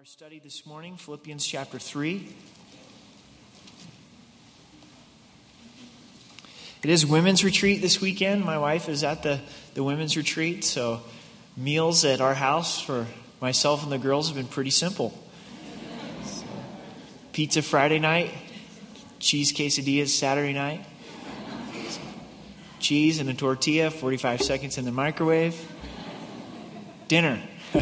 Our study this morning, Philippians chapter 3. It is women's retreat this weekend. My wife is at the women's retreat, so meals at our house for myself and the girls have been pretty simple. So, pizza Friday night, cheese quesadillas Saturday night, cheese and a tortilla, 45 seconds in the microwave, dinner.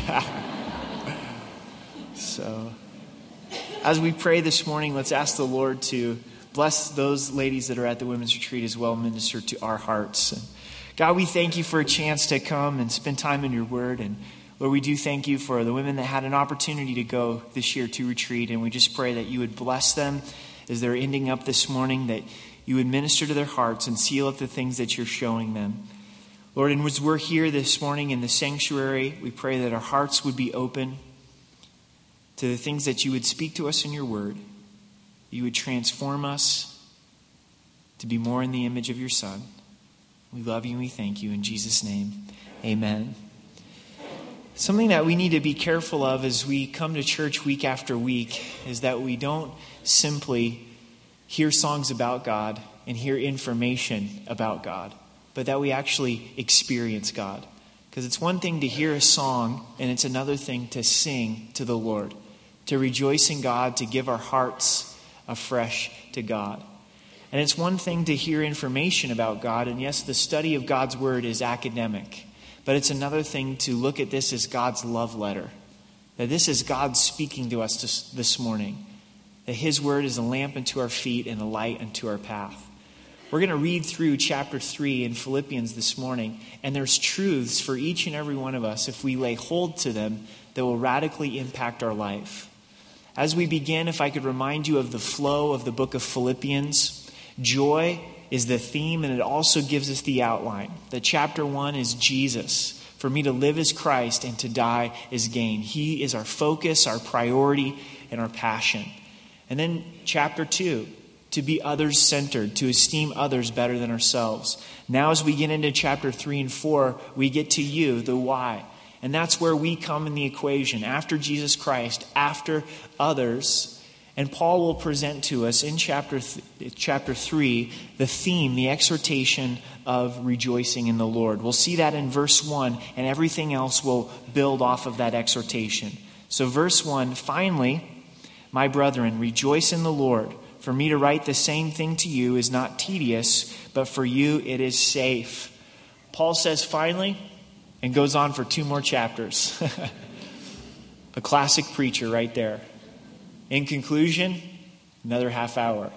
So, as we pray this morning, let's ask the Lord to bless those ladies that are at the women's retreat as well, minister to our hearts. And God, we thank you for a chance to come and spend time in your word. And Lord, we do thank you for the women that had an opportunity to go this year to retreat. And we just pray that you would bless them as they're ending up this morning, that you would minister to their hearts and seal up the things that you're showing them. Lord, and as we're here this morning in the sanctuary, we pray that our hearts would be open to the things that you would speak to us in your word. You would transform us to be more in the image of your Son. We love you and we thank you. In Jesus' name, amen. Something that we need to be careful of as we come to church week after week is that we don't simply hear songs about God and hear information about God, but that we actually experience God. Because it's one thing to hear a song and it's another thing to sing to the Lord, to rejoice in God, to give our hearts afresh to God. And it's one thing to hear information about God, and yes, the study of God's word is academic, but it's another thing to look at this as God's love letter, that this is God speaking to us this morning, that his word is a lamp unto our feet and a light unto our path. We're going to read through chapter 3 in Philippians this morning, and there's truths for each and every one of us, if we lay hold to them, that will radically impact our life. As we begin, if I could remind you of the flow of the book of Philippians, joy is the theme, and it also gives us the outline. That chapter 1 is Jesus. For me to live is Christ and to die is gain. He is our focus, our priority, and our passion. And then chapter 2, to be others-centered, to esteem others better than ourselves. Now as we get into chapter 3 and 4, we get to you, the why. And that's where we come in the equation. After Jesus Christ, after others. And Paul will present to us in chapter 3 the theme, the exhortation of rejoicing in the Lord. We'll see that in verse 1, and everything else will build off of that exhortation. So verse 1, finally, my brethren, rejoice in the Lord. For me to write the same thing to you is not tedious, but for you it is safe. Paul says finally, and goes on for 2 more chapters. A classic preacher right there. In conclusion, another half hour.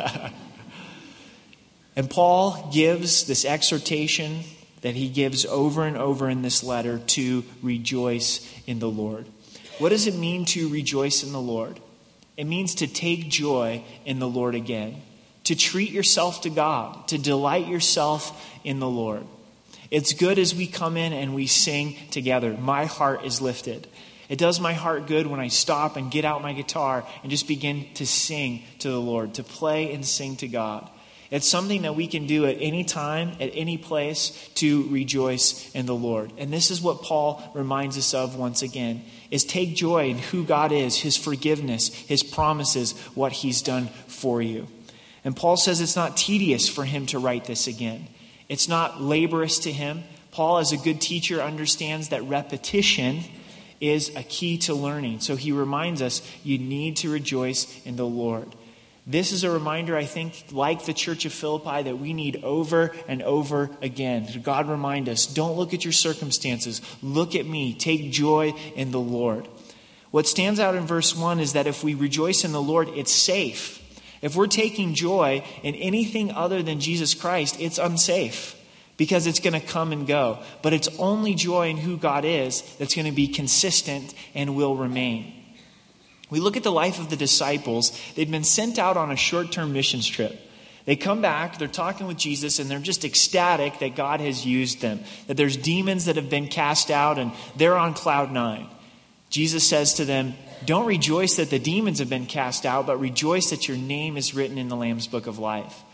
And Paul gives this exhortation that he gives over and over in this letter to rejoice in the Lord. What does it mean to rejoice in the Lord? It means to take joy in the Lord again. To treat yourself to God. To delight yourself in the Lord. It's good as we come in and we sing together. My heart is lifted. It does my heart good when I stop and get out my guitar and just begin to sing to the Lord, to play and sing to God. It's something that we can do at any time, at any place, to rejoice in the Lord. And this is what Paul reminds us of once again, is take joy in who God is, his forgiveness, his promises, what he's done for you. And Paul says it's not tedious for him to write this again. It's not laborious to him. Paul, as a good teacher, understands that repetition is a key to learning. So he reminds us you need to rejoice in the Lord. This is a reminder, I think, like the church of Philippi, that we need over and over again. God remind us, don't look at your circumstances. Look at me. Take joy in the Lord. What stands out in verse 1 is that if we rejoice in the Lord, it's safe. If we're taking joy in anything other than Jesus Christ, it's unsafe because it's going to come and go. But it's only joy in who God is that's going to be consistent and will remain. We look at the life of the disciples. They've been sent out on a short-term missions trip. They come back, they're talking with Jesus, and they're just ecstatic that God has used them, that there's demons that have been cast out, and they're on cloud 9. Jesus says to them, don't rejoice that the demons have been cast out, but rejoice that your name is written in the Lamb's book of life.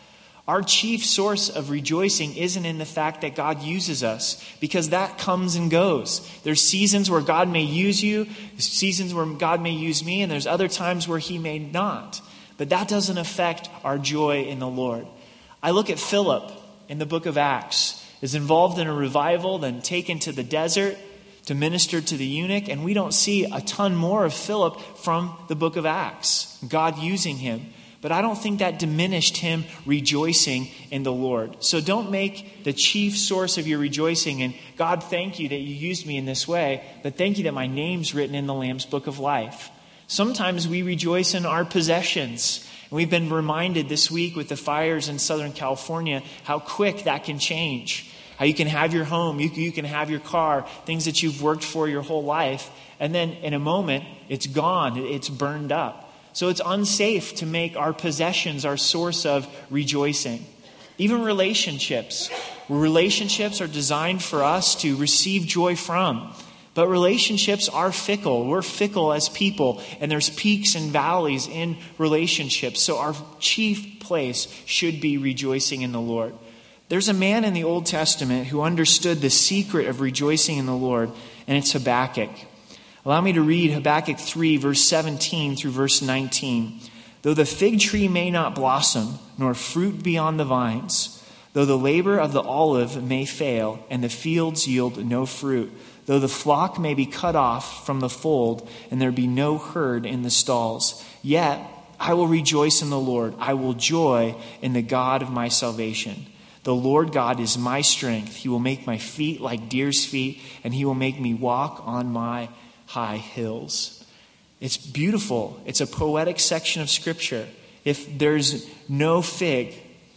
Our chief source of rejoicing isn't in the fact that God uses us, because that comes and goes. There's seasons where God may use you, seasons where God may use me, and there's other times where he may not. But that doesn't affect our joy in the Lord. I look at Philip in the book of Acts, is involved in a revival, then taken to the desert to minister to the eunuch, and we don't see a ton more of Philip from the book of Acts, God using him. But I don't think that diminished him rejoicing in the Lord. So don't make the chief source of your rejoicing, and God, thank you that you used me in this way, but thank you that my name's written in the Lamb's book of life. Sometimes we rejoice in our possessions. And we've been reminded this week with the fires in Southern California how quick that can change. How you can have your home, you can have your car, things that you've worked for your whole life, and then in a moment, it's gone, it's burned up. So it's unsafe to make our possessions our source of rejoicing. Even relationships. Relationships are designed for us to receive joy from. But relationships are fickle. We're fickle as people, and there's peaks and valleys in relationships. So our chief place should be rejoicing in the Lord. There's a man in the Old Testament who understood the secret of rejoicing in the Lord, and it's Habakkuk. Allow me to read Habakkuk 3, verse 17 through verse 19. Though the fig tree may not blossom, nor fruit be on the vines, though the labor of the olive may fail, and the fields yield no fruit, though the flock may be cut off from the fold, and there be no herd in the stalls, yet I will rejoice in the Lord. I will joy in the God of my salvation. The Lord God is my strength. He will make my feet like deer's feet, and he will make me walk on my high hills. It's beautiful. It's a poetic section of Scripture. If there's no fig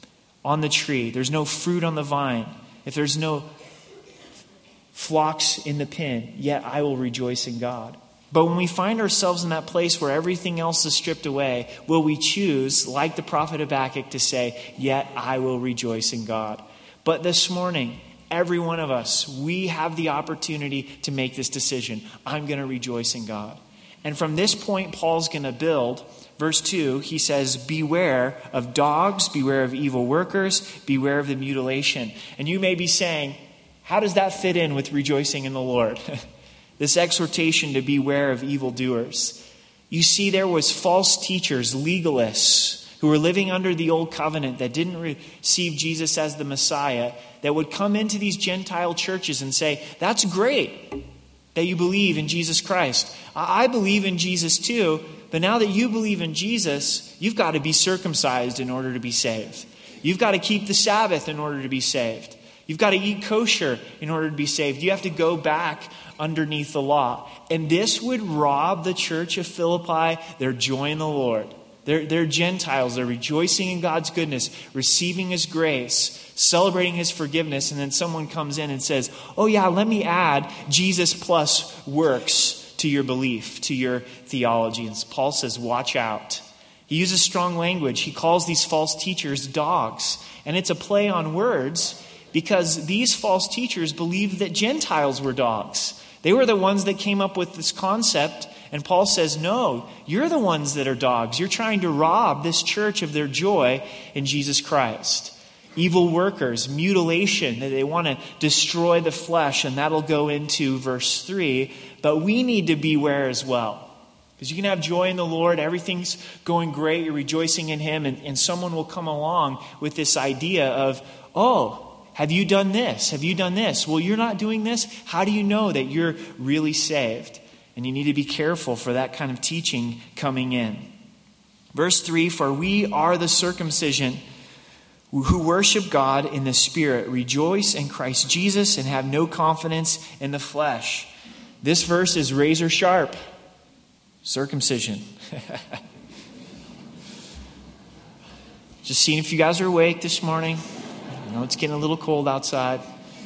on the tree, there's no fruit on the vine, if there's no flocks in the pen, yet I will rejoice in God. But when we find ourselves in that place where everything else is stripped away, will we choose, like the prophet Habakkuk, to say, yet I will rejoice in God? But this morning, every one of us, we have the opportunity to make this decision. I'm going to rejoice in God. And from this point, Paul's going to build. Verse 2, he says, beware of dogs, beware of evil workers, beware of the mutilation. And you may be saying, how does that fit in with rejoicing in the Lord? This exhortation to beware of evildoers. You see, there was false teachers, legalists, who were living under the old covenant that didn't receive Jesus as the Messiah, that would come into these Gentile churches and say, that's great that you believe in Jesus Christ. I believe in Jesus too, but now that you believe in Jesus, you've got to be circumcised in order to be saved. You've got to keep the Sabbath in order to be saved. You've got to eat kosher in order to be saved. You have to go back underneath the law. And this would rob the church of Philippi their joy in the Lord. They're Gentiles. They're rejoicing in God's goodness, receiving his grace, celebrating his forgiveness. And then someone comes in and says, oh yeah, let me add Jesus plus works to your belief, to your theology. And Paul says, watch out. He uses strong language. He calls these false teachers dogs. And it's a play on words, because these false teachers believed that Gentiles were dogs. They were the ones that came up with this concept. And Paul says, no, you're the ones that are dogs. You're trying to rob this church of their joy in Jesus Christ. Evil workers, mutilation, that they want to destroy the flesh. And that'll go into verse 3. But we need to beware as well. Because you can have joy in the Lord. Everything's going great. You're rejoicing in him. And someone will come along with this idea of, oh, have you done this? Have you done this? Well, you're not doing this. How do you know that you're really saved? And you need to be careful for that kind of teaching coming in. Verse 3, for we are the circumcision who worship God in the Spirit, rejoice in Christ Jesus, and have no confidence in the flesh. This verse is razor sharp. Circumcision. Just seeing if you guys are awake this morning. I know it's getting a little cold outside.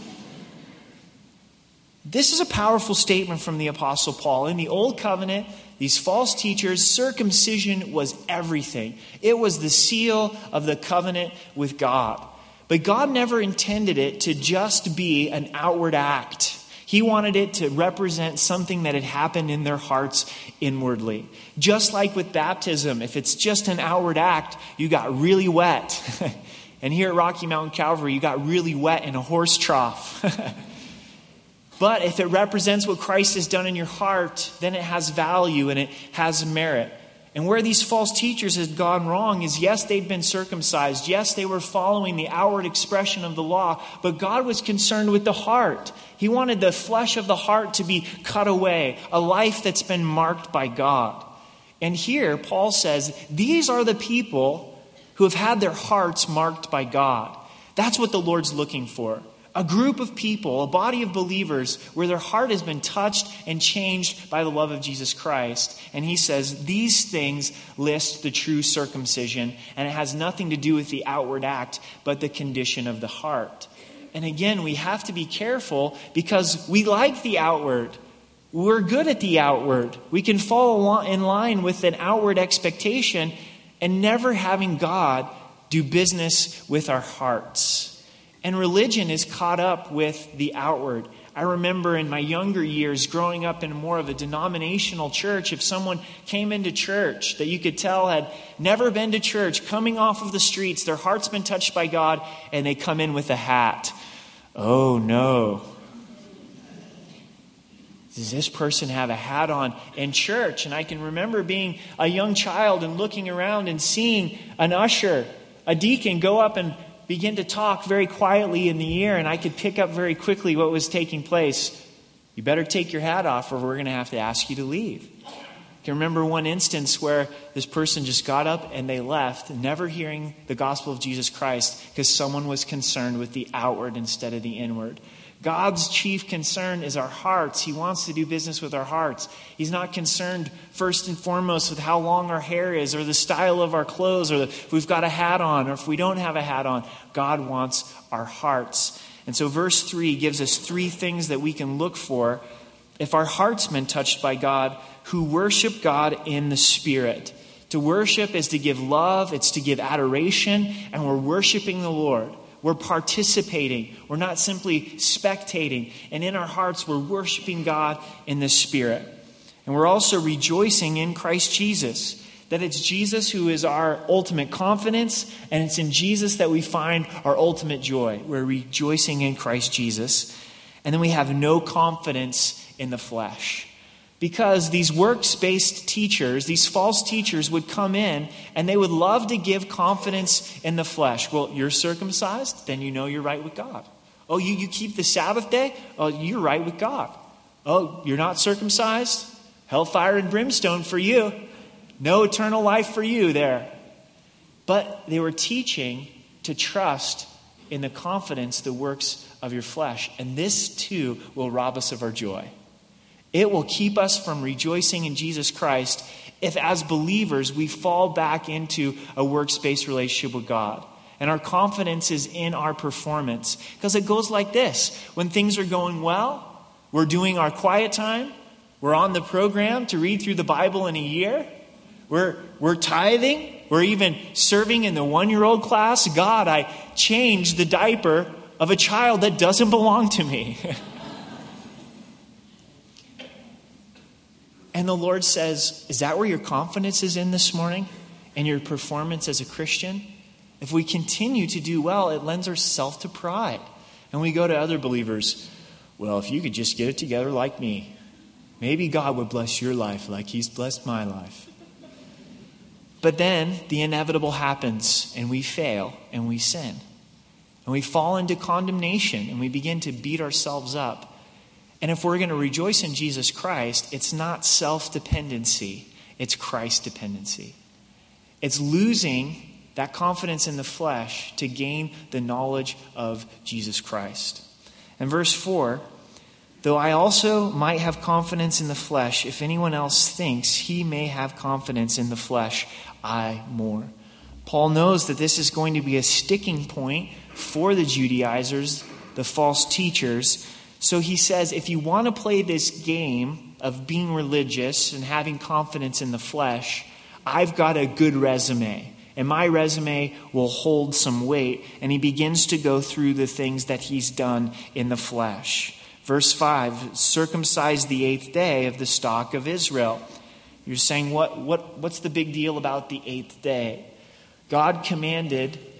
This is a powerful statement from the Apostle Paul. In the Old Covenant, these false teachers, circumcision was everything. It was the seal of the covenant with God. But God never intended it to just be an outward act. He wanted it to represent something that had happened in their hearts inwardly. Just like with baptism, if it's just an outward act, you got really wet. And here at Rocky Mountain Calvary, you got really wet in a horse trough. But if it represents what Christ has done in your heart, then it has value and it has merit. And where these false teachers had gone wrong is, yes, they'd been circumcised. Yes, they were following the outward expression of the law. But God was concerned with the heart. He wanted the flesh of the heart to be cut away. A life that's been marked by God. And here, Paul says, these are the people who have had their hearts marked by God. That's what the Lord's looking for. A group of people, a body of believers, where their heart has been touched and changed by the love of Jesus Christ. And he says these things list the true circumcision, and it has nothing to do with the outward act, but the condition of the heart. And again, we have to be careful because we like the outward. We're good at the outward. We can fall in line with an outward expectation and never having God do business with our hearts. And religion is caught up with the outward. I remember in my younger years growing up in more of a denominational church, if someone came into church that you could tell had never been to church, coming off of the streets, their heart's been touched by God, and they come in with a hat. Oh no. Does this person have a hat on in church? And I can remember being a young child and looking around and seeing an usher, a deacon, go up and begin to talk very quietly in the ear, and I could pick up very quickly what was taking place. You better take your hat off or we're going to have to ask you to leave. I can remember one instance where this person just got up and they left, never hearing the gospel of Jesus Christ because someone was concerned with the outward instead of the inward. God's chief concern is our hearts. He wants to do business with our hearts. He's not concerned first and foremost with how long our hair is or the style of our clothes or if we've got a hat on or if we don't have a hat on. God wants our hearts. And so verse 3 gives us 3 things that we can look for if our heart's been touched by God, who worship God in the Spirit. To worship is to give love, it's to give adoration, and we're worshiping the Lord. We're participating. We're not simply spectating. And in our hearts, we're worshiping God in the Spirit. And we're also rejoicing in Christ Jesus. That it's Jesus who is our ultimate confidence. And it's in Jesus that we find our ultimate joy. We're rejoicing in Christ Jesus. And then we have no confidence in the flesh. Because these works-based teachers, these false teachers would come in and they would love to give confidence in the flesh. Well, you're circumcised? Then you know you're right with God. Oh, you keep the Sabbath day? Oh, you're right with God. Oh, you're not circumcised? Hellfire and brimstone for you. No eternal life for you there. But they were teaching to trust in the confidence, the works of your flesh. And this too will rob us of our joy. It will keep us from rejoicing in Jesus Christ if, as believers, we fall back into a works-based relationship with God. And our confidence is in our performance. Because it goes like this. When things are going well, we're doing our quiet time. We're on the program to read through the Bible in a year. We're tithing. We're even serving in the 1-year-old class. God, I changed the diaper of a child that doesn't belong to me. And the Lord says, is that where your confidence is in this morning? And your performance as a Christian? If we continue to do well, it lends ourselves to pride. And we go to other believers, well, if you could just get it together like me, maybe God would bless your life like He's blessed my life. But then the inevitable happens and we fail and we sin. And we fall into condemnation and we begin to beat ourselves up. And if we're going to rejoice in Jesus Christ, it's not self-dependency, it's Christ-dependency. It's losing that confidence in the flesh to gain the knowledge of Jesus Christ. And verse 4, though I also might have confidence in the flesh, if anyone else thinks he may have confidence in the flesh, I more. Paul knows that this is going to be a sticking point for the Judaizers, the false teachers. So he says, if you want to play this game of being religious and having confidence in the flesh, I've got a good resume. And my resume will hold some weight. And he begins to go through the things that he's done in the flesh. Verse 5, circumcised the 8th day of the stock of Israel. You're saying, what's the big deal about the 8th day? God commanded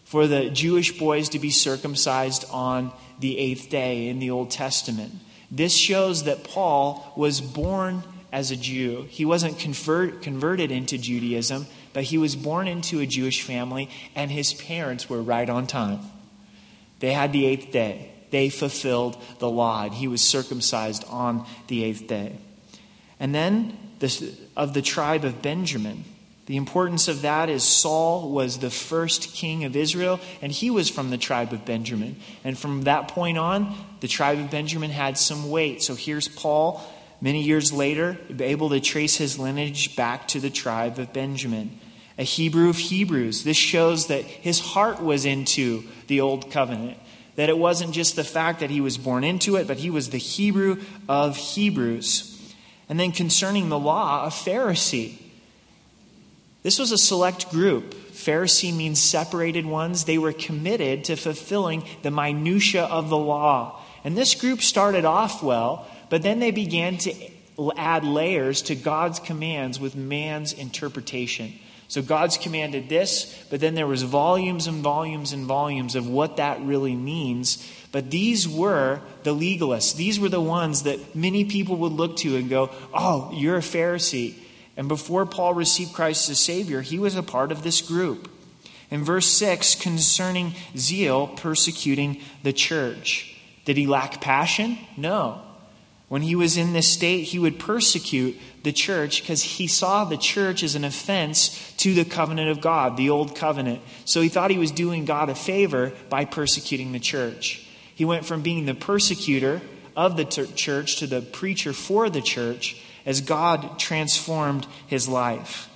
for the Jewish boys to be circumcised on the 8th day in the Old Testament. This shows that Paul was born as a Jew. He wasn't converted into Judaism, but he was born into a Jewish family, and his parents were right on time. They had the 8th day. They fulfilled the law, and he was circumcised on the 8th day. And then of the tribe of Benjamin. The importance of that is Saul was the first king of Israel, and he was from the tribe of Benjamin. And from that point on, the tribe of Benjamin had some weight. So here's Paul, many years later, able to trace his lineage back to the tribe of Benjamin. A Hebrew of Hebrews. This shows that his heart was into the Old Covenant. That it wasn't just the fact that he was born into it, but he was the Hebrew of Hebrews. And then concerning the law, a Pharisee. This was a select group. Pharisee means separated ones. They were committed to fulfilling the minutia of the law. And this group started off well, but then they began to add layers to God's commands with man's interpretation. So God's commanded this, but then there was volumes and volumes and volumes of what that really means. But these were the legalists. These were the ones that many people would look to and go, oh, you're a Pharisee. And before Paul received Christ as Savior, he was a part of this group. In verse 6, concerning zeal, persecuting the church. Did he lack passion? No. When he was in this state, he would persecute the church because he saw the church as an offense to the covenant of God, the old covenant. So he thought he was doing God a favor by persecuting the church. He went from being the persecutor of the church to the preacher for the church as God transformed his life.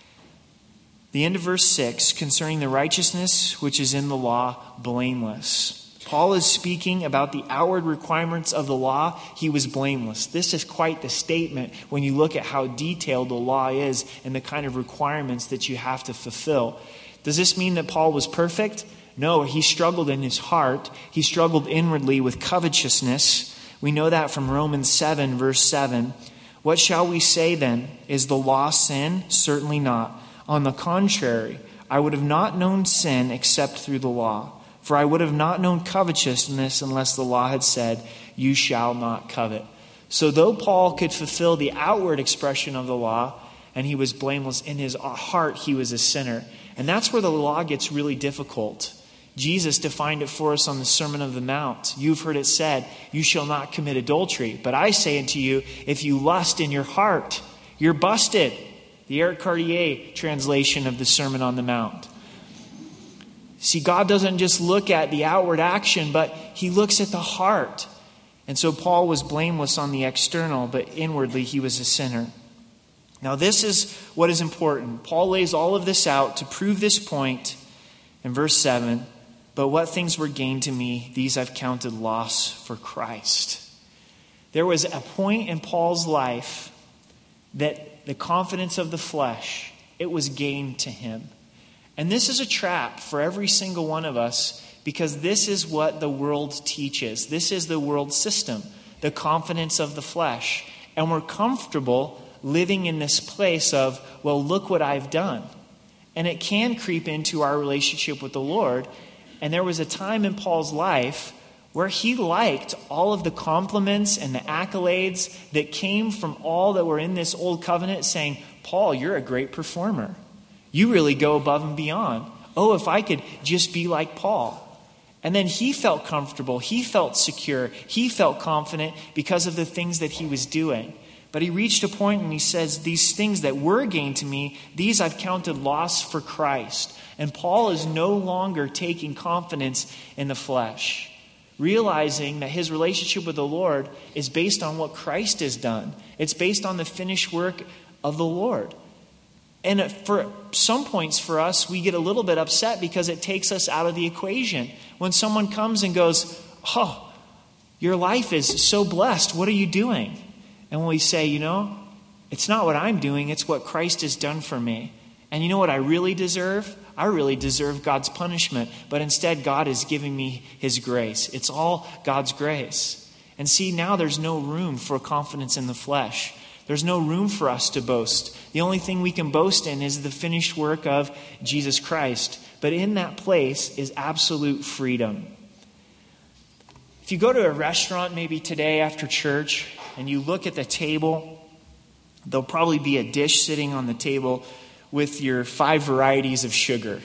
The end of verse 6, concerning the righteousness which is in the law, blameless. Paul is speaking about the outward requirements of the law. He was blameless. This is quite the statement when you look at how detailed the law is and the kind of requirements that you have to fulfill. Does this mean that Paul was perfect? No, he struggled in his heart. He struggled inwardly with covetousness. We know that from Romans 7, verse 7. What shall we say then? Is the law sin? Certainly not. On the contrary, I would have not known sin except through the law. For I would have not known covetousness unless the law had said, you shall not covet. So though Paul could fulfill the outward expression of the law, and he was blameless, in his heart he was a sinner. And that's where the law gets really difficult. Jesus defined it for us on the Sermon on the Mount. You've heard it said, you shall not commit adultery. But I say unto you, if you lust in your heart, you're busted. The Eric Cartier translation of the Sermon on the Mount. See, God doesn't just look at the outward action, but he looks at the heart. And so Paul was blameless on the external, but inwardly he was a sinner. Now this is what is important. Paul lays all of this out to prove this point in verse 7. But what things were gained to me, these I've counted loss for Christ. There was a point in Paul's life that the confidence of the flesh, it was gained to him. And this is a trap for every single one of us because this is what the world teaches. This is the world system, the confidence of the flesh. And we're comfortable living in this place of, well, look what I've done. And it can creep into our relationship with the Lord. And there was a time in Paul's life where he liked all of the compliments and the accolades that came from all that were in this old covenant saying, Paul, you're a great performer. You really go above and beyond. Oh, if I could just be like Paul. And then he felt comfortable. He felt secure. He felt confident because of the things that he was doing. But he reached a point and he says, these things that were gained to me, these I've counted loss for Christ. And Paul is no longer taking confidence in the flesh, realizing that his relationship with the Lord is based on what Christ has done. It's based on the finished work of the Lord. And for some points for us, we get a little bit upset because it takes us out of the equation. When someone comes and goes, oh, your life is so blessed. What are you doing? And when we say, it's not what I'm doing. It's what Christ has done for me. And you know what I really deserve? I really deserve God's punishment. But instead, God is giving me his grace. It's all God's grace. And see, now there's no room for confidence in the flesh. There's no room for us to boast. The only thing we can boast in is the finished work of Jesus Christ. but in that place is absolute freedom. If you go to a restaurant maybe today after church and you look at the table, there'll probably be a dish sitting on the table with your 5 varieties of sugar.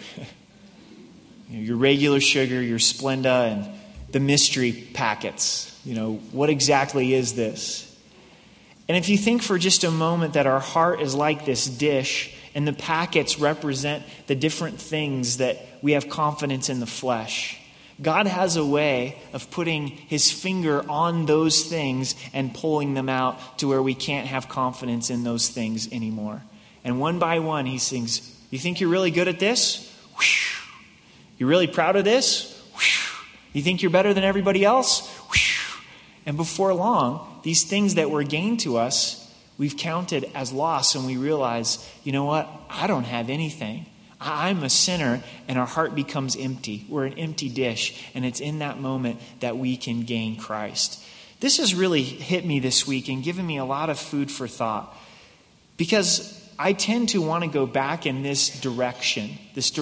Your regular sugar, your Splenda, and the mystery packets. What exactly is this? And if you think for just a moment that our heart is like this dish and the packets represent the different things that we have confidence in the flesh, God has a way of putting his finger on those things and pulling them out to where we can't have confidence in those things anymore. And one by one, he sings, you think you're really good at this? You're really proud of this? You think you're better than everybody else? And before long, these things that were gained to us, we've counted as loss, and we realize, you know what? I don't have anything. I'm a sinner, and our heart becomes empty. We're an empty dish, and it's in that moment that we can gain Christ. This has really hit me this week and given me a lot of food for thought, because I tend to want to go back in this direction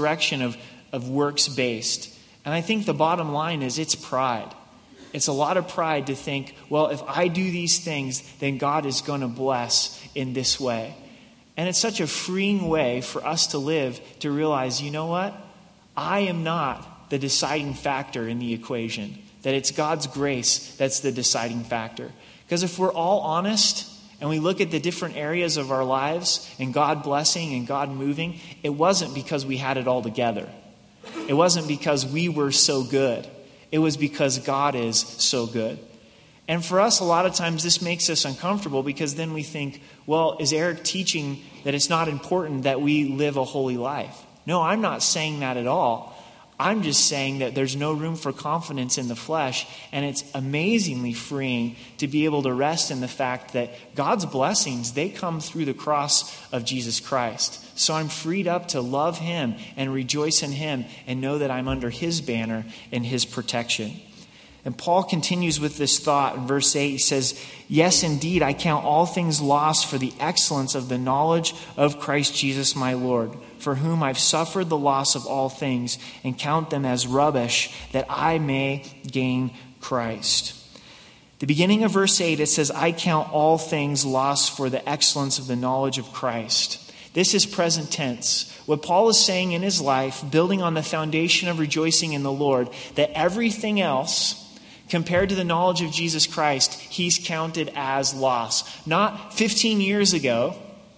of works-based. And I think the bottom line is it's pride. It's a lot of pride to think, well, if I do these things, then God is going to bless in this way. And it's such a freeing way for us to live, to realize, you know what? I am not the deciding factor in the equation. That it's God's grace that's the deciding factor. Because if we're all honest and we look at the different areas of our lives and God blessing and God moving, it wasn't because we had it all together. It wasn't because we were so good. It was because God is so good. And for us, a lot of times this makes us uncomfortable, because then we think, well, is Eric teaching that it's not important that we live a holy life? No, I'm not saying that at all. I'm just saying that there's no room for confidence in the flesh, and it's amazingly freeing to be able to rest in the fact that God's blessings, they come through the cross of Jesus Christ. So I'm freed up to love him and rejoice in him and know that I'm under his banner and his protection. And Paul continues with this thought in verse 8. He says, yes, indeed, I count all things lost for the excellence of the knowledge of Christ Jesus my Lord, for whom I've suffered the loss of all things, and count them as rubbish, that I may gain Christ. The beginning of verse 8, it says, I count all things lost for the excellence of the knowledge of Christ. This is present tense. What Paul is saying in his life, building on the foundation of rejoicing in the Lord, that everything else, compared to the knowledge of Jesus Christ, he's counted as loss. Not 15 years ago,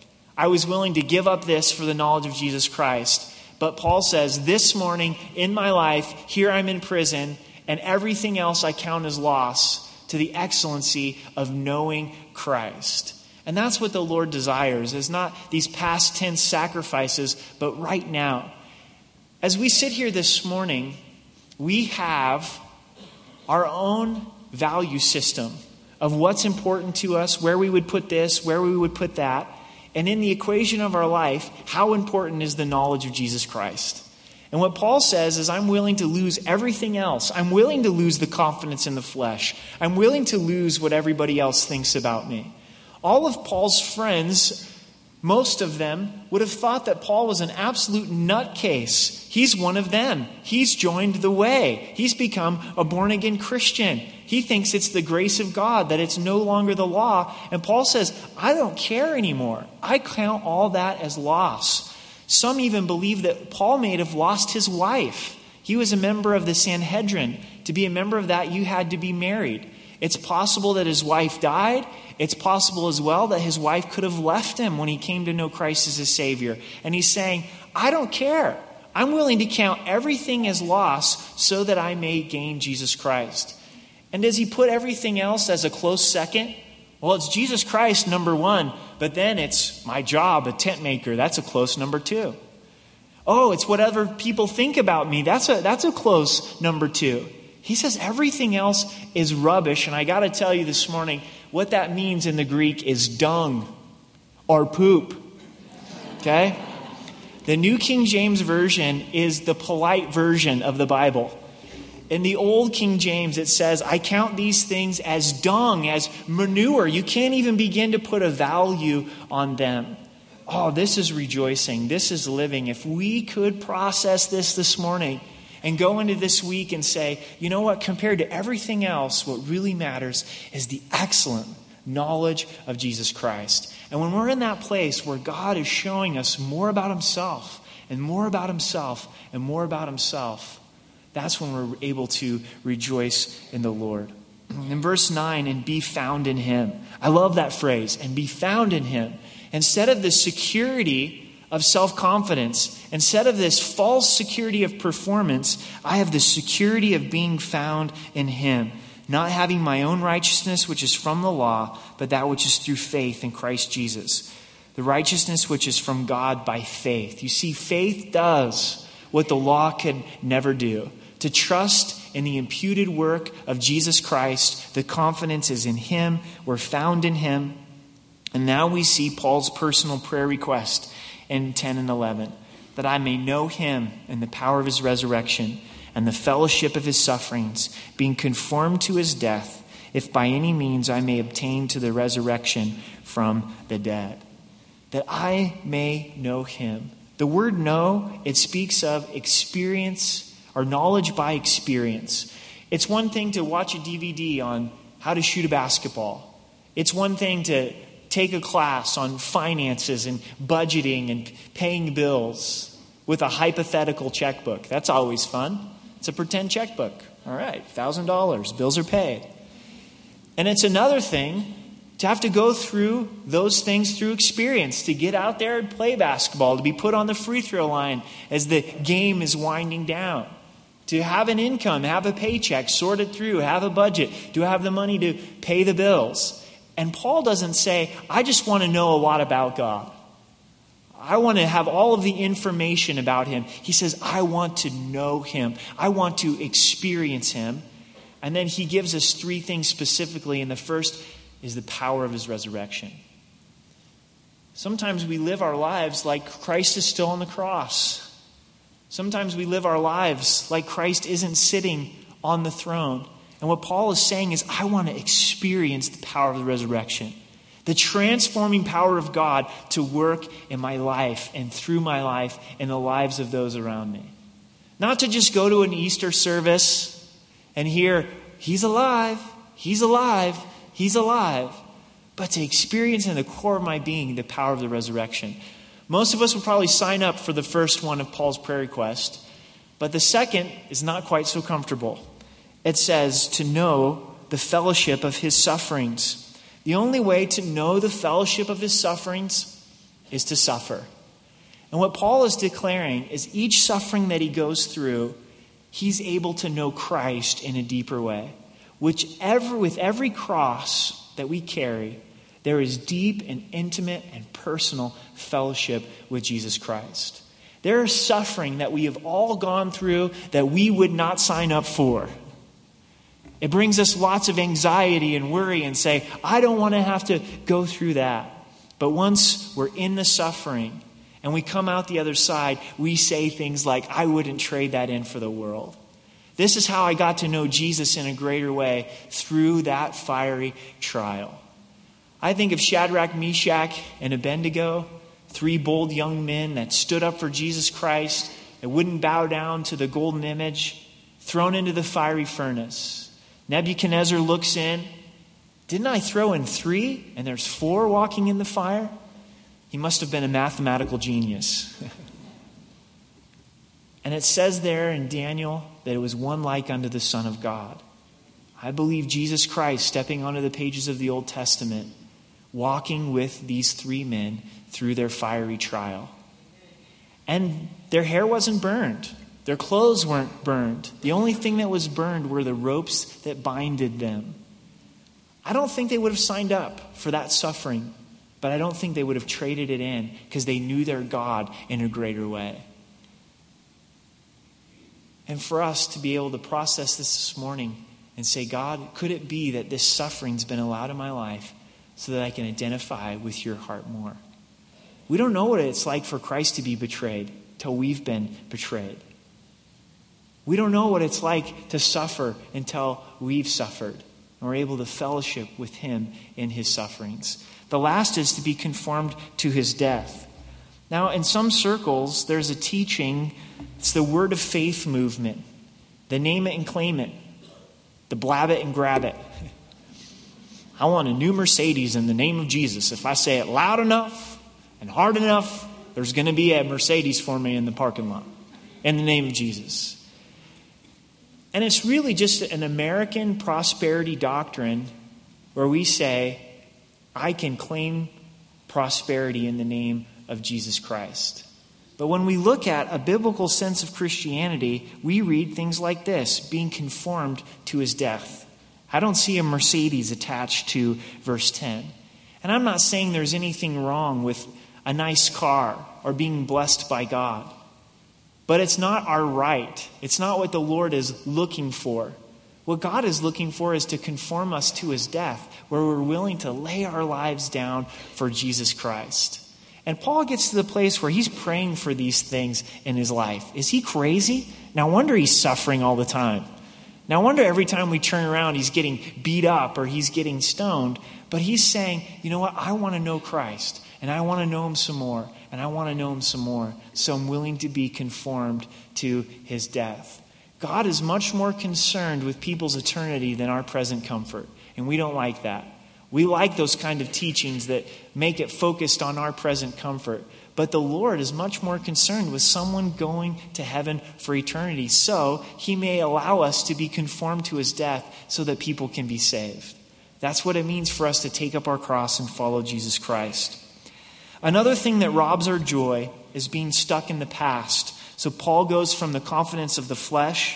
I was willing to give up this for the knowledge of Jesus Christ. But Paul says, this morning in my life, here I'm in prison, and everything else I count as loss to the excellency of knowing Christ. And that's what the Lord desires, is not these past tense sacrifices, but right now. As we sit here this morning, we have our own value system of what's important to us, where we would put this, where we would put that. And in the equation of our life, how important is the knowledge of Jesus Christ? And what Paul says is, I'm willing to lose everything else. I'm willing to lose the confidence in the flesh. I'm willing to lose what everybody else thinks about me. All of Paul's friends, most of them, would have thought that Paul was an absolute nutcase. He's one of them. He's joined the way. He's become a born-again Christian. He thinks it's the grace of God, that it's no longer the law. And Paul says, I don't care anymore. I count all that as loss. Some even believe that Paul may have lost his wife. He was a member of the Sanhedrin. To be a member of that, you had to be married. It's possible that his wife died. It's possible as well that his wife could have left him when he came to know Christ as his Savior. And he's saying, I don't care. I'm willing to count everything as loss so that I may gain Jesus Christ. And does he put everything else as a close second? Well, it's Jesus Christ, number one. But then it's my job, a tent maker. That's a close number two. Oh, it's whatever people think about me. That's a close number two. He says everything else is rubbish. And I got to tell you this morning, what that means in the Greek is dung or poop. Okay? The New King James Version is the polite version of the Bible. In the old King James, it says, I count these things as dung, as manure. You can't even begin to put a value on them. oh, this is rejoicing. This is living. If we could process this morning and go into this week and say, you know what, compared to everything else, what really matters is the excellent knowledge of Jesus Christ. And when we're in that place where God is showing us more about himself and more about himself and more about himself, that's when we're able to rejoice in the Lord. In verse 9, and be found in him. I love that phrase, and be found in him. Instead of the security of self-confidence, instead of this false security of performance, I have the security of being found in him, not having my own righteousness, which is from the law, but that which is through faith in Christ Jesus. The righteousness which is from God by faith. You see, faith does what the law could never do. To trust in the imputed work of Jesus Christ, the confidence is in him, we're found in him. And now we see Paul's personal prayer request in 10 and 11, that I may know him and the power of his resurrection and the fellowship of his sufferings, being conformed to his death, if by any means I may obtain to the resurrection from the dead. That I may know him. The word know, it speaks of experience or knowledge by experience. It's one thing to watch a DVD on how to shoot a basketball. It's one thing to take a class on finances and budgeting and paying bills with a hypothetical checkbook. That's always fun. It's a pretend checkbook. All right, $1,000. Bills are paid. And it's another thing to have to go through those things through experience, to get out there and play basketball, to be put on the free throw line as the game is winding down, to have an income, have a paycheck, sort it through, have a budget, to have the money to pay the bills. And Paul doesn't say, I just want to know a lot about God. I want to have all of the information about him. He says, I want to know him. I want to experience him. And then he gives us three things specifically. And the first is the power of his resurrection. Sometimes we live our lives like Christ is still on the cross. Sometimes we live our lives like Christ isn't sitting on the throne. And what Paul is saying is, I want to experience the power of the resurrection. The transforming power of God to work in my life and through my life and the lives of those around me. Not to just go to an Easter service and hear, he's alive, he's alive, he's alive. But to experience in the core of my being the power of the resurrection. Most of us will probably sign up for the first one of Paul's prayer request. But the second is not quite so comfortable. It says to know the fellowship of his sufferings. The only way to know the fellowship of his sufferings is to suffer. And what Paul is declaring is each suffering that he goes through, he's able to know Christ in a deeper way. With every cross that we carry, there is deep and intimate and personal fellowship with Jesus Christ. There is suffering that we have all gone through that we would not sign up for. It brings us lots of anxiety and worry and say, I don't want to have to go through that. But once we're in the suffering and we come out the other side, we say things like, I wouldn't trade that in for the world. This is how I got to know Jesus in a greater way through that fiery trial. I think of Shadrach, Meshach, and Abednego, three bold young men that stood up for Jesus Christ, that wouldn't bow down to the golden image, thrown into the fiery furnace. Nebuchadnezzar looks in. Didn't I throw in 3 and there's 4 walking in the fire? He must have been a mathematical genius. And it says there in Daniel that it was one like unto the Son of God. I believe Jesus Christ stepping onto the pages of the Old Testament, walking with these 3 men through their fiery trial. And their hair wasn't burned. Their clothes weren't burned. The only thing that was burned were the ropes that binded them. I don't think they would have signed up for that suffering, but I don't think they would have traded it in because they knew their God in a greater way. And for us to be able to process this morning and say, God, could it be that this suffering's been allowed in my life so that I can identify with your heart more? We don't know what it's like for Christ to be betrayed till we've been betrayed. We don't know what it's like to suffer until we've suffered. And we're able to fellowship with him in his sufferings. The last is to be conformed to his death. Now, in some circles, there's a teaching, it's the word of faith movement, the name it and claim it, the blab it and grab it. I want a new Mercedes in the name of Jesus. If I say it loud enough and hard enough, there's going to be a Mercedes for me in the parking lot in the name of Jesus. And it's really just an American prosperity doctrine where we say, I can claim prosperity in the name of Jesus Christ. But when we look at a biblical sense of Christianity, we read things like this, being conformed to his death. I don't see a Mercedes attached to verse 10. And I'm not saying there's anything wrong with a nice car or being blessed by God. But it's not our right. It's not what the Lord is looking for. What God is looking for is to conform us to his death, where we're willing to lay our lives down for Jesus Christ. And Paul gets to the place where he's praying for these things in his life. Is he crazy? No wonder he's suffering all the time. No wonder every time we turn around, he's getting beat up or he's getting stoned. But he's saying, you know what? I want to know Christ. And I want to know him some more. And I want to know him some more. So I'm willing to be conformed to his death. God is much more concerned with people's eternity than our present comfort. And we don't like that. We like those kind of teachings that make it focused on our present comfort. But the Lord is much more concerned with someone going to heaven for eternity. So he may allow us to be conformed to his death so that people can be saved. That's what it means for us to take up our cross and follow Jesus Christ. Another thing that robs our joy is being stuck in the past. So Paul goes from the confidence of the flesh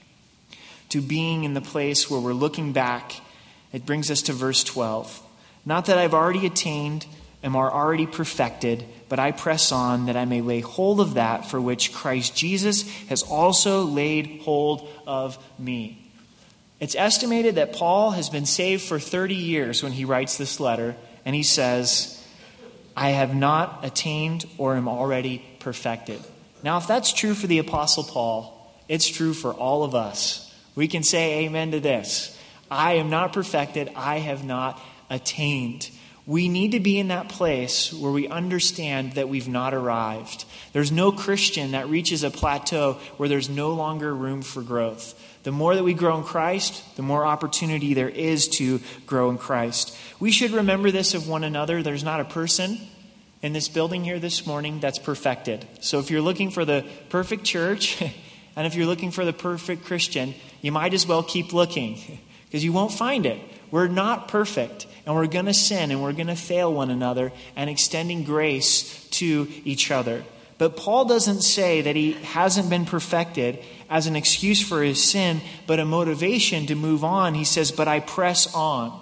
to being in the place where we're looking back. It brings us to verse 12. Not that I've already attained, am already perfected, but I press on that I may lay hold of that for which Christ Jesus has also laid hold of me. It's estimated that Paul has been saved for 30 years when he writes this letter, and he says, I have not attained or am already perfected. Now, if that's true for the Apostle Paul, it's true for all of us. We can say amen to this. I am not perfected. I have not attained. We need to be in that place where we understand that we've not arrived. There's no Christian that reaches a plateau where there's no longer room for growth. The more that we grow in Christ, the more opportunity there is to grow in Christ. We should remember this of one another. There's not a person in this building here this morning that's perfected. So if you're looking for the perfect church, and if you're looking for the perfect Christian, you might as well keep looking, because you won't find it. We're not perfect, and we're going to sin, and we're going to fail one another, and extending grace to each other. But Paul doesn't say that he hasn't been perfected as an excuse for his sin, but a motivation to move on. He says, but I press on,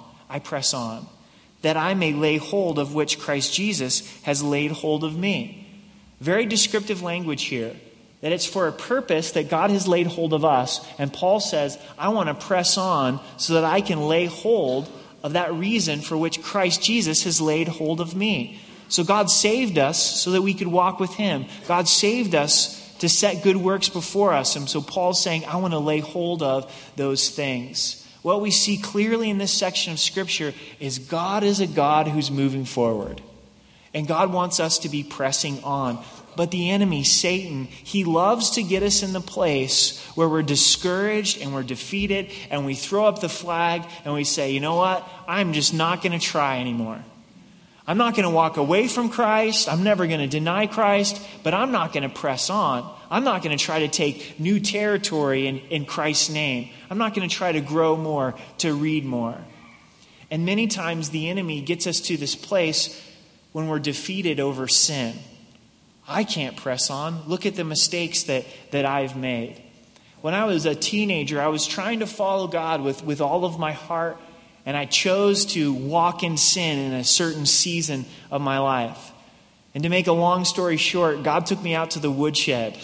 that I may lay hold of which Christ Jesus has laid hold of me. Very descriptive language here, that it's for a purpose that God has laid hold of us. And Paul says, I want to press on so that I can lay hold of that reason for which Christ Jesus has laid hold of me. So God saved us so that we could walk with him. God saved us to set good works before us. And so Paul's saying, I want to lay hold of those things. What we see clearly in this section of Scripture is God is a God who's moving forward. And God wants us to be pressing on. But the enemy, Satan, he loves to get us in the place where we're discouraged and we're defeated and we throw up the flag and we say, you know what? I'm just not going to try anymore. I'm not going to walk away from Christ. I'm never going to deny Christ, but I'm not going to press on. I'm not going to try to take new territory in Christ's name. I'm not going to try to grow more, to read more. And many times the enemy gets us to this place when we're defeated over sin. I can't press on. Look at the mistakes that I've made. When I was a teenager, I was trying to follow God with all of my heart. And I chose to walk in sin in a certain season of my life. And to make a long story short, God took me out to the woodshed.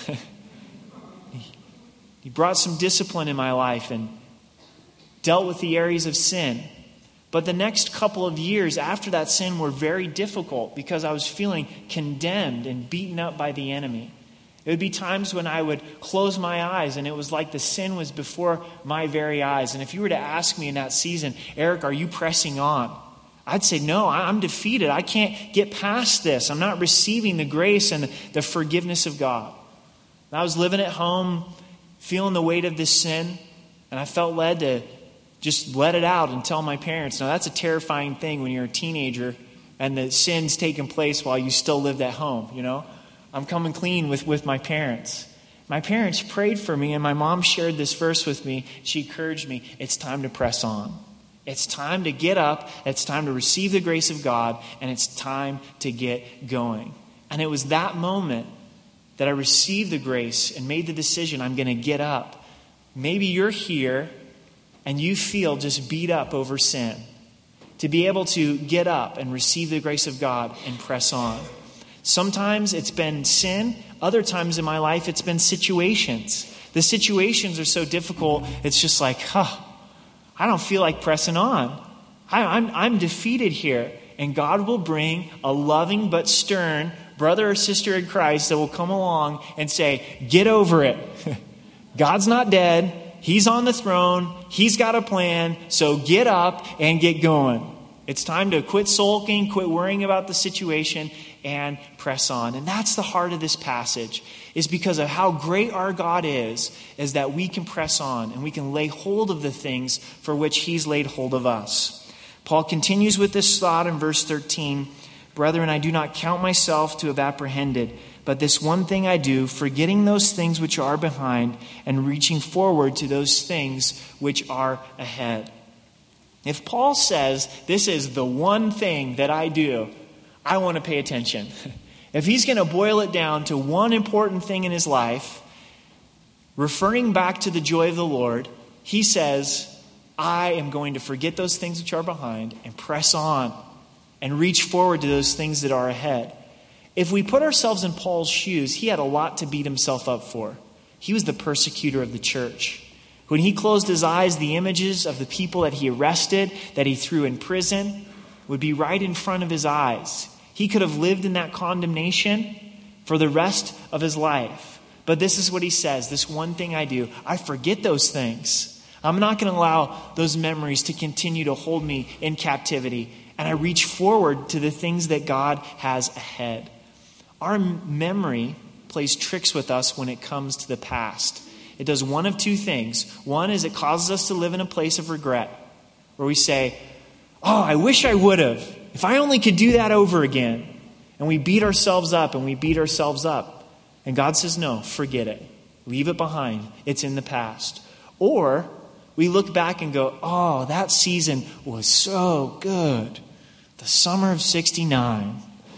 He brought some discipline in my life and dealt with the areas of sin. But the next couple of years after that sin were very difficult because I was feeling condemned and beaten up by the enemy. It would be times when I would close my eyes and it was like the sin was before my very eyes. And if you were to ask me in that season, Eric, are you pressing on? I'd say, no, I'm defeated. I can't get past this. I'm not receiving the grace and the forgiveness of God. I was living at home, feeling the weight of this sin, and I felt led to just let it out and tell my parents. Now, that's a terrifying thing when you're a teenager and the sin's taking place while you still lived at home, you know. I'm coming clean with my parents. My parents prayed for me, and my mom shared this verse with me. She encouraged me, it's time to press on. It's time to get up. It's time to receive the grace of God, and it's time to get going. And it was that moment that I received the grace and made the decision, I'm going to get up. Maybe you're here and you feel just beat up over sin. To be able to get up and receive the grace of God and press on. Sometimes it's been sin. Other times in my life, it's been situations. The situations are so difficult, it's just like, I don't feel like pressing on. I'm defeated here. And God will bring a loving but stern brother or sister in Christ that will come along and say, get over it. God's not dead. He's on the throne. He's got a plan. So get up and get going. It's time to quit sulking, quit worrying about the situation, and press on. And that's the heart of this passage, is because of how great our God is that we can press on and we can lay hold of the things for which He's laid hold of us. Paul continues with this thought in verse 13. Brethren, I do not count myself to have apprehended, but this one thing I do, forgetting those things which are behind and reaching forward to those things which are ahead. If Paul says, this is the one thing that I do, I want to pay attention. If he's going to boil it down to one important thing in his life, referring back to the joy of the Lord, he says, I am going to forget those things which are behind and press on and reach forward to those things that are ahead. If we put ourselves in Paul's shoes, he had a lot to beat himself up for. He was the persecutor of the church. When he closed his eyes, the images of the people that he arrested, that he threw in prison, would be right in front of his eyes. He could have lived in that condemnation for the rest of his life. But this is what he says, this one thing I do, I forget those things. I'm not going to allow those memories to continue to hold me in captivity. And I reach forward to the things that God has ahead. Our memory plays tricks with us when it comes to the past. It does one of two things. One is it causes us to live in a place of regret, where we say, oh, I wish I would have. If I only could do that over again. And we beat ourselves up and we beat ourselves up. And God says, no, forget it. Leave it behind. It's in the past. Or we look back and go, oh, that season was so good. The summer of 69.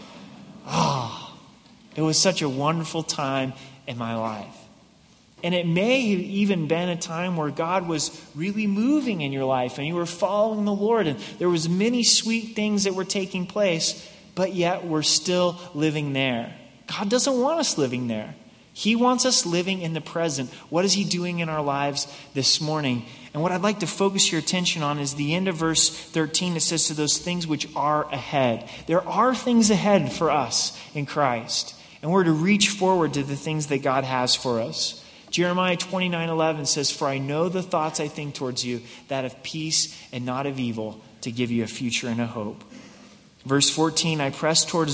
Oh, it was such a wonderful time in my life. And it may have even been a time where God was really moving in your life and you were following the Lord and there was many sweet things that were taking place, but yet we're still living there. God doesn't want us living there. He wants us living in the present. What is He doing in our lives this morning? And what I'd like to focus your attention on is the end of verse 13. It says, to those things which are ahead. There are things ahead for us in Christ. And we're to reach forward to the things that God has for us. Jeremiah 29:11 says, for I know the thoughts I think towards you, that of peace and not of evil, to give you a future and a hope. Verse 14, I press toward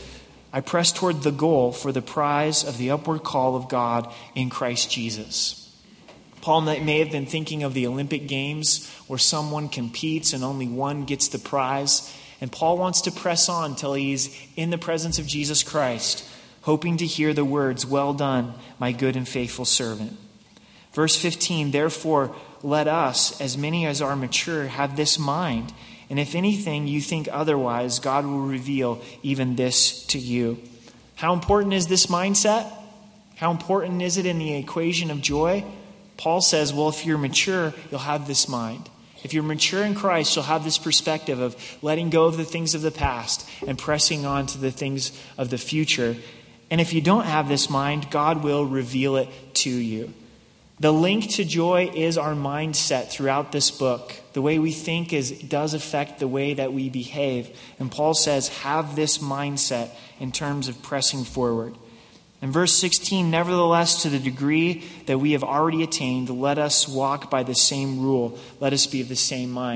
the goal for the prize of the upward call of God in Christ Jesus. Paul may have been thinking of the Olympic Games where someone competes and only one gets the prize. And Paul wants to press on till he's in the presence of Jesus Christ, hoping to hear the words, well done, my good and faithful servant. Verse 15, therefore, let us, as many as are mature, have this mind. And if anything you think otherwise, God will reveal even this to you. How important is this mindset? How important is it in the equation of joy? Paul says, well, if you're mature, you'll have this mind. If you're mature in Christ, you'll have this perspective of letting go of the things of the past and pressing on to the things of the future. And if you don't have this mind, God will reveal it to you. The link to joy is our mindset throughout this book. The way we think does affect the way that we behave. And Paul says, have this mindset in terms of pressing forward. In verse 16, nevertheless, to the degree that we have already attained, let us walk by the same rule. Let us be of the same mind.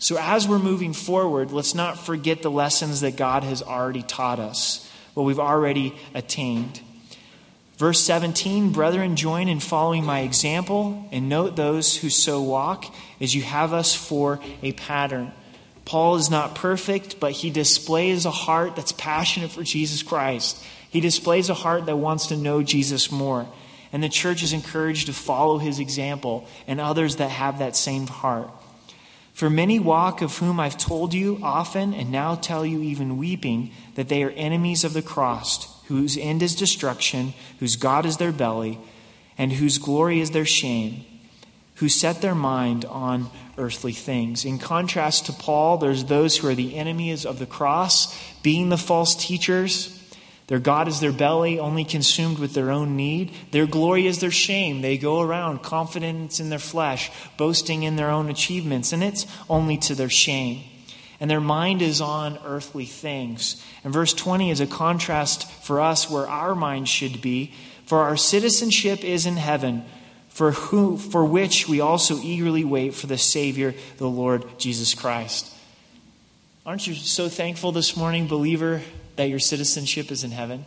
So as we're moving forward, let's not forget the lessons that God has already taught us, what we've already attained. Verse 17, brethren, join in following my example and note those who so walk as you have us for a pattern. Paul is not perfect, but he displays a heart that's passionate for Jesus Christ. He displays a heart that wants to know Jesus more. And the church is encouraged to follow his example and others that have that same heart. For many walk, of whom I've told you often and now tell you even weeping, that they are enemies of the cross, whose end is destruction, whose God is their belly, and whose glory is their shame, who set their mind on earthly things. In contrast to Paul, there's those who are the enemies of the cross, being the false teachers. Their God is their belly, only consumed with their own need. Their glory is their shame. They go around confident in their flesh, boasting in their own achievements, and it's only to their shame. And their mind is on earthly things. And verse 20 is a contrast for us where our mind should be. For our citizenship is in heaven, for which we also eagerly wait for the Savior, the Lord Jesus Christ. Aren't you so thankful this morning, believer, that your citizenship is in heaven?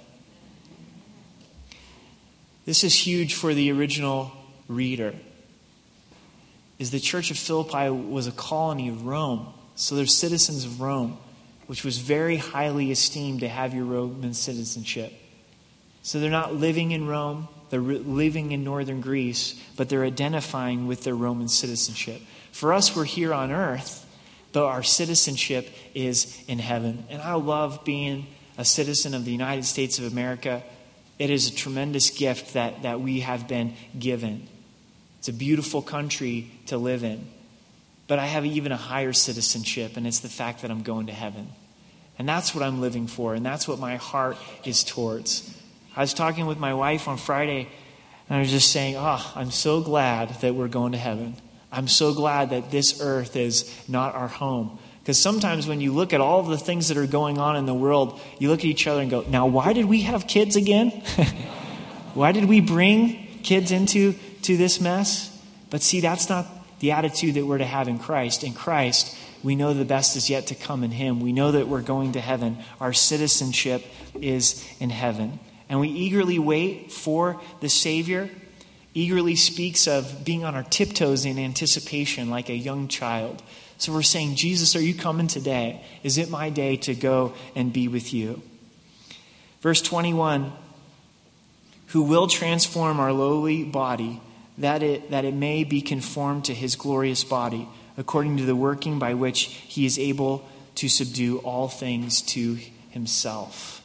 This is huge for the original reader. Is the church of Philippi was a colony of Rome. So they're citizens of Rome, which was very highly esteemed to have your Roman citizenship. So they're not living in Rome, they're living in northern Greece, but they're identifying with their Roman citizenship. For us, we're here on earth, but our citizenship is in heaven. And I love being a citizen of the United States of America. It is a tremendous gift that we have been given. It's a beautiful country to live in. But I have even a higher citizenship, and it's the fact that I'm going to heaven. And that's what I'm living for, and that's what my heart is towards. I was talking with my wife on Friday, and I was just saying, I'm so glad that we're going to heaven. I'm so glad that this earth is not our home. Because sometimes when you look at all the things that are going on in the world, you look at each other and go, now why did we have kids again? Why did we bring kids into this mess? But see, that's not the attitude that we're to have in Christ. In Christ, we know the best is yet to come in him. We know that we're going to heaven. Our citizenship is in heaven. And we eagerly wait for the Savior. Eagerly speaks of being on our tiptoes in anticipation like a young child. So we're saying, Jesus, are you coming today? Is it my day to go and be with you? Verse 21, who will transform our lowly body, that it may be conformed to his glorious body, according to the working by which he is able to subdue all things to himself.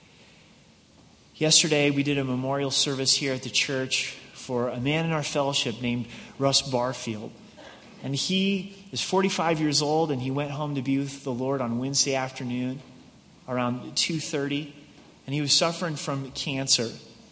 Yesterday, we did a memorial service here at the church for a man in our fellowship named Russ Barfield. And he is 45 years old, and he went home to be with the Lord on Wednesday afternoon around 2:30. And he was suffering from cancer.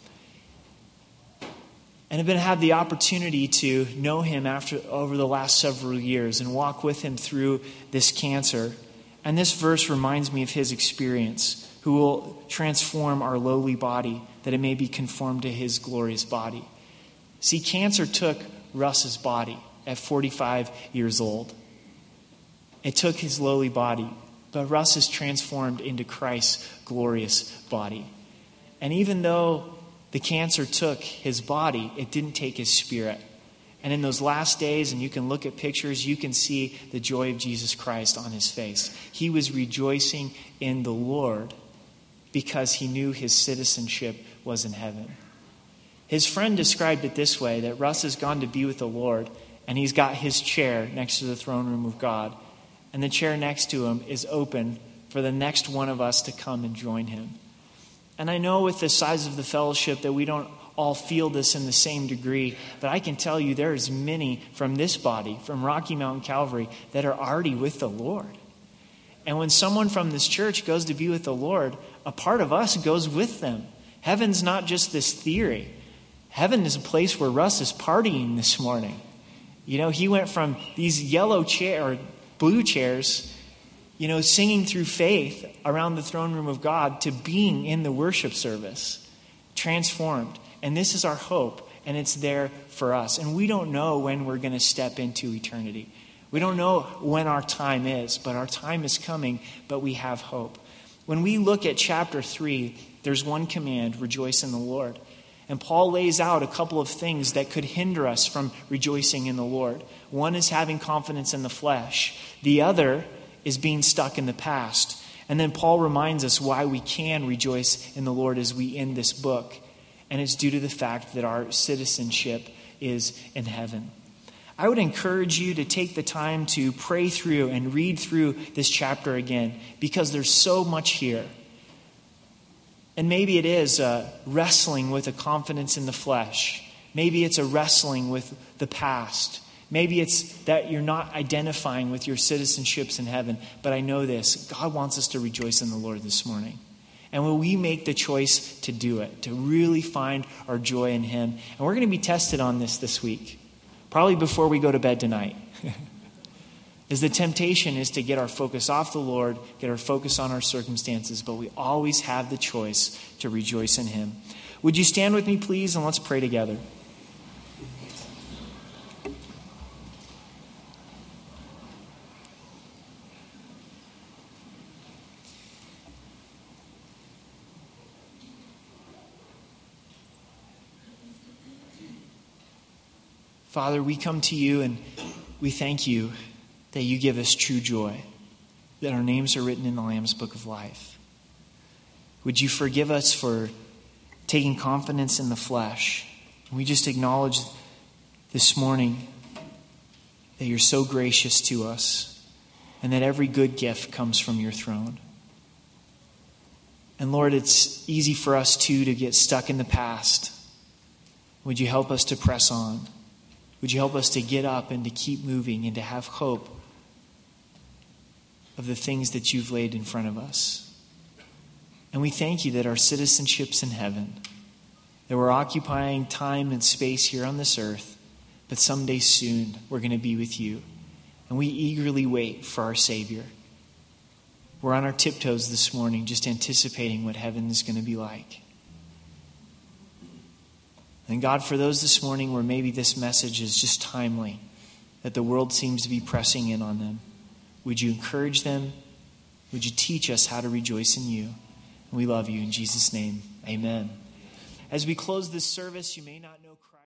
And I've been had the opportunity to know him over the last several years and walk with him through this cancer. And this verse reminds me of his experience, who will transform our lowly body, that it may be conformed to his glorious body. See, cancer took Russ's body at 45 years old. It took his lowly body, but Russ is transformed into Christ's glorious body. And even though the cancer took his body, it didn't take his spirit. And in those last days, and you can look at pictures, you can see the joy of Jesus Christ on his face. He was rejoicing in the Lord because he knew his citizenship was in heaven. His friend described it this way, that Russ has gone to be with the Lord, and he's got his chair next to the throne room of God. And the chair next to him is open for the next one of us to come and join him. And I know with the size of the fellowship that we don't all feel this in the same degree, but I can tell you there's many from this body, from Rocky Mountain Calvary, that are already with the Lord. And when someone from this church goes to be with the Lord, a part of us goes with them. Heaven's not just this theory. Heaven is a place where Russ is partying this morning. You know, he went from these blue chairs, singing through faith around the throne room of God to being in the worship service, transformed. And this is our hope, and it's there for us. And we don't know when we're going to step into eternity. We don't know when our time is, but our time is coming, but we have hope. When we look at chapter 3, there's one command: rejoice in the Lord. And Paul lays out a couple of things that could hinder us from rejoicing in the Lord. One is having confidence in the flesh. The other is being stuck in the past. And then Paul reminds us why we can rejoice in the Lord as we end this book. And it's due to the fact that our citizenship is in heaven. I would encourage you to take the time to pray through and read through this chapter again, because there's so much here. And maybe it is wrestling with a confidence in the flesh. Maybe it's a wrestling with the past. Maybe it's that you're not identifying with your citizenships in heaven. But I know this: God wants us to rejoice in the Lord this morning. And will we make the choice to do it, to really find our joy in Him? And we're going to be tested on this week, probably before we go to bed tonight. As the temptation is to get our focus off the Lord, get our focus on our circumstances, but we always have the choice to rejoice in Him. Would you stand with me, please, and let's pray together. Father, we come to you and we thank you that you give us true joy, that our names are written in the Lamb's Book of Life. Would you forgive us for taking confidence in the flesh? We just acknowledge this morning that you're so gracious to us and that every good gift comes from your throne. And Lord, it's easy for us too to get stuck in the past. Would you help us to press on? Would you help us to get up and to keep moving and to have hope of the things that you've laid in front of us? And we thank you that our citizenship's in heaven, that we're occupying time and space here on this earth, but someday soon we're going to be with you. And we eagerly wait for our Savior. We're on our tiptoes this morning, just anticipating what heaven is going to be like. And God, for those this morning where maybe this message is just timely, that the world seems to be pressing in on them, would you encourage them? Would you teach us how to rejoice in you? And we love you in Jesus' name. Amen. As we close this service, you may not know Christ.